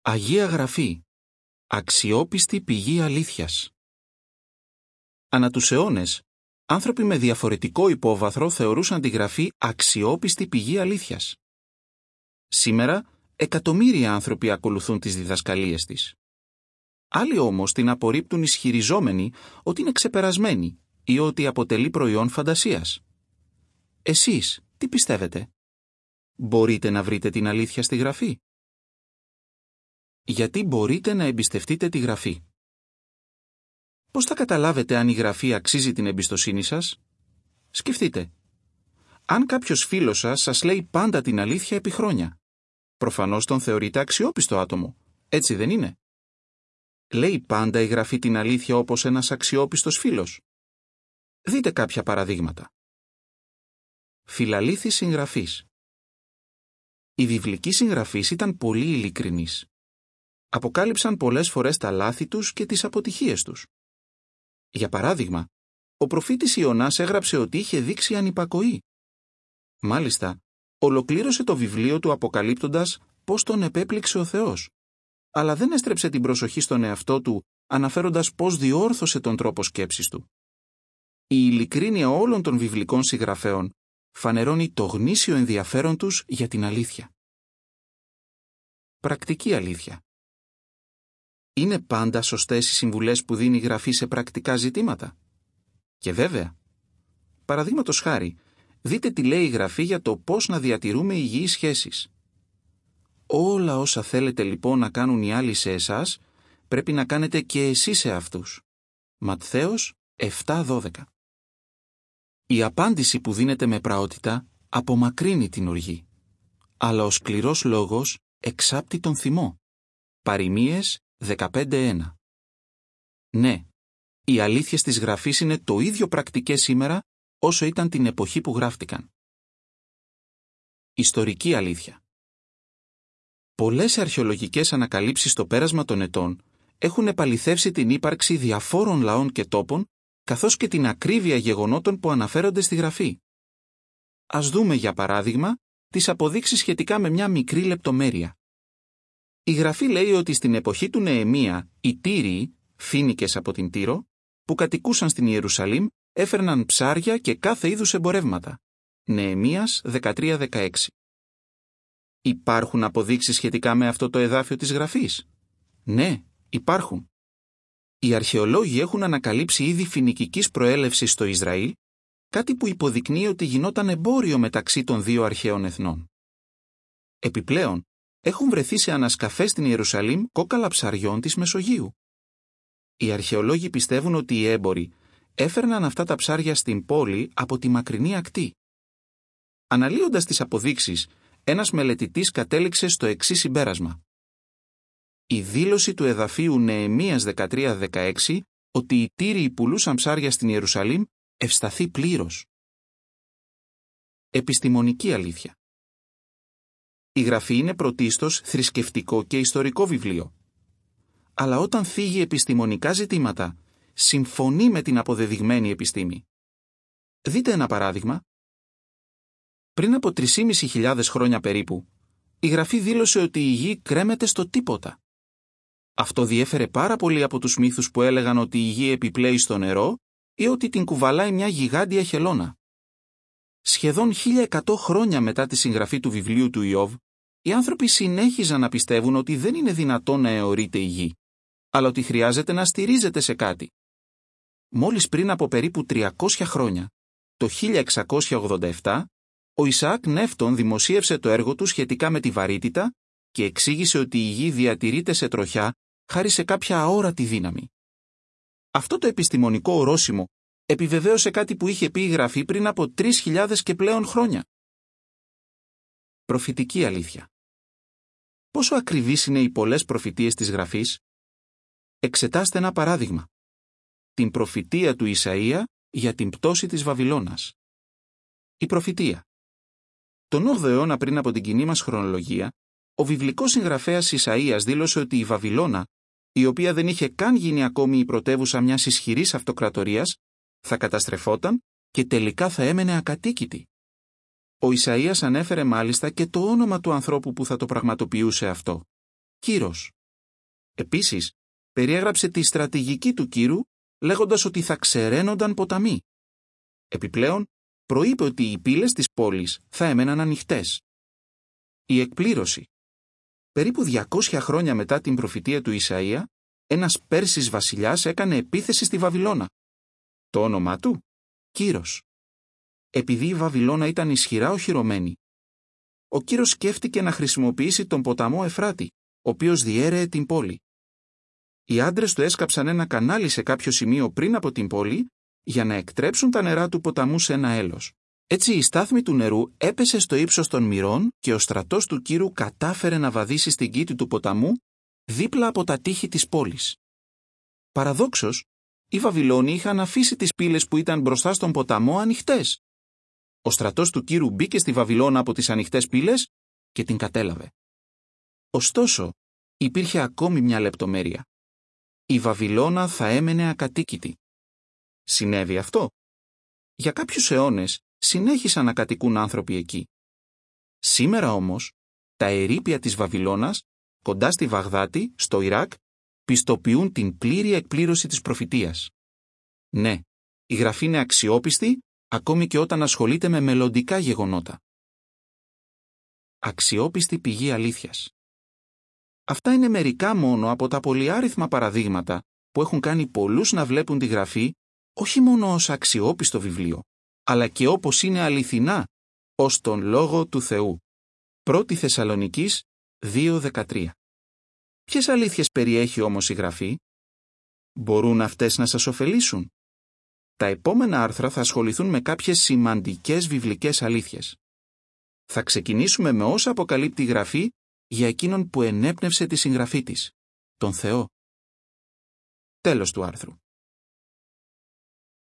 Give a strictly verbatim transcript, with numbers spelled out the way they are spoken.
Αγία Γραφή. Αξιόπιστη πηγή αλήθειας. Ανά τους αιώνες, άνθρωποι με διαφορετικό υπόβαθρο θεωρούσαν τη Γραφή αξιόπιστη πηγή αλήθειας. Σήμερα, εκατομμύρια άνθρωποι ακολουθούν τις διδασκαλίες της. Άλλοι όμως την απορρίπτουν ισχυριζόμενοι ότι είναι ξεπερασμένη ή ότι αποτελεί προϊόν φαντασίας. Εσείς, τι πιστεύετε? Μπορείτε να βρείτε την αλήθεια στη Γραφή? Γιατί μπορείτε να εμπιστευτείτε τη Γραφή? Πώς θα καταλάβετε αν η Γραφή αξίζει την εμπιστοσύνη σας? Σκεφτείτε. Αν κάποιος φίλος σας σας λέει πάντα την αλήθεια επί χρόνια, προφανώς τον θεωρείτε αξιόπιστο άτομο, έτσι δεν είναι? Λέει πάντα η Γραφή την αλήθεια όπως ένας αξιόπιστος φίλος? Δείτε κάποια παραδείγματα. Φιλαλήθης συγγραφής. Οι βιβλικοί συγγραφείς ήταν πολύ ειλικρινείς. Αποκάλυψαν πολλές φορές τα λάθη τους και τις αποτυχίες τους. Για παράδειγμα, ο προφήτης Ιωνάς έγραψε ότι είχε δείξει ανυπακοή. Μάλιστα, ολοκλήρωσε το βιβλίο του αποκαλύπτοντας πώς τον επέπληξε ο Θεός, αλλά δεν έστρεψε την προσοχή στον εαυτό του αναφέροντας πώς διόρθωσε τον τρόπο σκέψης του. Η ειλικρίνεια όλων των βιβλικών συγγραφέων φανερώνει το γνήσιο ενδιαφέρον τους για την αλήθεια. Πρακτική αλήθεια. Είναι πάντα σωστές οι συμβουλές που δίνει η Γραφή σε πρακτικά ζητήματα? Και βέβαια. Παραδείγματος χάρη, δείτε τι λέει η Γραφή για το πώς να διατηρούμε υγιείς σχέσεις. Όλα όσα θέλετε λοιπόν να κάνουν οι άλλοι σε εσάς, πρέπει να κάνετε και εσείς σε αυτούς. Ματθαίος επτά δώδεκα. Η απάντηση που δίνεται με πραότητα απομακρύνει την οργή, αλλά ο σκληρός λόγος εξάπτει τον θυμό. Παροιμίες δεκαπέντε ένα. Ναι, οι αλήθειες της Γραφής είναι το ίδιο πρακτικές σήμερα όσο ήταν την εποχή που γράφτηκαν. Ιστορική αλήθεια. Πολλές αρχαιολογικές ανακαλύψεις στο πέρασμα των ετών έχουν επαληθεύσει την ύπαρξη διαφόρων λαών και τόπων, καθώς και την ακρίβεια γεγονότων που αναφέρονται στη Γραφή. Ας δούμε για παράδειγμα τις αποδείξεις σχετικά με μια μικρή λεπτομέρεια. Η Γραφή λέει ότι στην εποχή του Νεεμία οι Τύριοι, φοίνικες από την Τύρο, που κατοικούσαν στην Ιερουσαλήμ, έφερναν ψάρια και κάθε είδους εμπορεύματα. Νεεμίας δεκατρία δεκαέξι. Υπάρχουν αποδείξεις σχετικά με αυτό το εδάφιο της Γραφής? Ναι, υπάρχουν. Οι αρχαιολόγοι έχουν ανακαλύψει είδη φοινικικής προέλευσης στο Ισραήλ, κάτι που υποδεικνύει ότι γινόταν εμπόριο μεταξύ των δύο αρχαίων εθνών. Επιπλέον, έχουν βρεθεί σε ανασκαφές στην Ιερουσαλήμ κόκαλα ψαριών της Μεσογείου. Οι αρχαιολόγοι πιστεύουν ότι οι έμποροι έφερναν αυτά τα ψάρια στην πόλη από τη μακρινή ακτή. Αναλύοντας τις αποδείξεις, ένας μελετητής κατέληξε στο εξής συμπέρασμα. Η δήλωση του εδαφίου Νεεμίας δεκατρία δεκαέξι ότι οι Τύριοι πουλούσαν ψάρια στην Ιερουσαλήμ ευσταθεί πλήρως. Επιστημονική αλήθεια. Η Γραφή είναι πρωτίστως θρησκευτικό και ιστορικό βιβλίο. Αλλά όταν θίγει επιστημονικά ζητήματα, συμφωνεί με την αποδεδειγμένη επιστήμη. Δείτε ένα παράδειγμα. Πριν από τρεις χιλιάδες πεντακόσιες χρόνια περίπου, η Γραφή δήλωσε ότι η γη κρέμεται στο τίποτα. Αυτό διέφερε πάρα πολύ από τους μύθους που έλεγαν ότι η γη επιπλέει στο νερό ή ότι την κουβαλάει μια γιγάντια χελώνα. Σχεδόν χίλια εκατό χρόνια μετά τη συγγραφή του βιβλίου του Ιώβ, οι άνθρωποι συνέχιζαν να πιστεύουν ότι δεν είναι δυνατόν να αιωρείται η γη, αλλά ότι χρειάζεται να στηρίζεται σε κάτι. Μόλις πριν από περίπου τριακόσια χρόνια, το χίλια εξακόσια ογδόντα επτά, ο Ισαάκ Νεύτων δημοσίευσε το έργο του σχετικά με τη βαρύτητα και εξήγησε ότι η γη διατηρείται σε τροχιά χάρη σε κάποια αόρατη δύναμη. Αυτό το επιστημονικό ορόσημο επιβεβαίωσε κάτι που είχε πει η Γραφή πριν από τρεις χιλιάδες και πλέον χρόνια. Προφητική αλήθεια. Πόσο ακριβείς είναι οι πολλές προφητείες της Γραφής? Εξετάστε ένα παράδειγμα. Την προφητεία του Ισαΐα για την πτώση της Βαβυλώνας. Η προφητεία. Τον όγδοο αιώνα πριν από την κοινή μας χρονολογία, ο βιβλικός συγγραφέας Ισαΐας δήλωσε ότι η Βαβυλώνα, η οποία δεν είχε καν γίνει ακόμη η πρωτεύουσα μιας ισχυρής αυτοκρατορίας, θα καταστρεφόταν και τελικά θα έμενε ακατοίκητη. Ο Ισαΐας ανέφερε μάλιστα και το όνομα του ανθρώπου που θα το πραγματοποιούσε αυτό. Κύρος. Επίσης, περιέγραψε τη στρατηγική του Κύρου, λέγοντας ότι θα ξεραίνονταν ποταμοί. Επιπλέον, προείπε ότι οι πύλες της πόλης θα έμεναν ανοιχτές. Η εκπλήρωση. Περίπου διακόσια χρόνια μετά την προφητεία του Ισαΐα, ένας Πέρσης βασιλιάς έκανε επίθεση στη Βαβυλώνα. Το όνομά του? Κύρος. Επειδή η Βαβυλώνα ήταν ισχυρά οχυρωμένη, ο Κύρος σκέφτηκε να χρησιμοποιήσει τον ποταμό Εφράτη, ο οποίος διέρεε την πόλη. Οι άντρες του έσκαψαν ένα κανάλι σε κάποιο σημείο πριν από την πόλη για να εκτρέψουν τα νερά του ποταμού σε ένα έλος. Έτσι η στάθμη του νερού έπεσε στο ύψος των μυρών και ο στρατός του Κύρου κατάφερε να βαδίσει στην κήτη του ποταμού δίπλα από τα τείχη της πόλης. Παραδόξως, οι Βαβυλώνοι είχαν αφήσει τις πύλες που ήταν μπροστά στον ποταμό ανοιχτές. Ο στρατός του Κύρου μπήκε στη Βαβυλώνα από τις ανοιχτές πύλες και την κατέλαβε. Ωστόσο, υπήρχε ακόμη μια λεπτομέρεια. Η Βαβυλώνα θα έμενε ακατοίκητη. Συνέβη αυτό? Για κάποιους αιώνες συνέχισαν να κατοικούν άνθρωποι εκεί. Σήμερα όμως, τα ερείπια της Βαβυλώνας, κοντά στη Βαγδάτη, στο Ιράκ, πιστοποιούν την πλήρη εκπλήρωση της προφητείας. Ναι, η Γραφή είναι αξιόπιστη, ακόμη και όταν ασχολείται με μελλοντικά γεγονότα. Αξιόπιστη πηγή αλήθειας. Αυτά είναι μερικά μόνο από τα πολυάριθμα παραδείγματα που έχουν κάνει πολλούς να βλέπουν τη Γραφή όχι μόνο ως αξιόπιστο βιβλίο, αλλά και όπως είναι αληθινά, ως τον Λόγο του Θεού. πρώτη Θεσσαλονικείς δύο δεκατρία. Ποιες αλήθειες περιέχει όμως η Γραφή? Μπορούν αυτές να σας ωφελήσουν? Τα επόμενα άρθρα θα ασχοληθούν με κάποιες σημαντικές βιβλικές αλήθειες. Θα ξεκινήσουμε με όσα αποκαλύπτει η Γραφή για εκείνον που ενέπνευσε τη συγγραφή της, τον Θεό. Τέλος του άρθρου.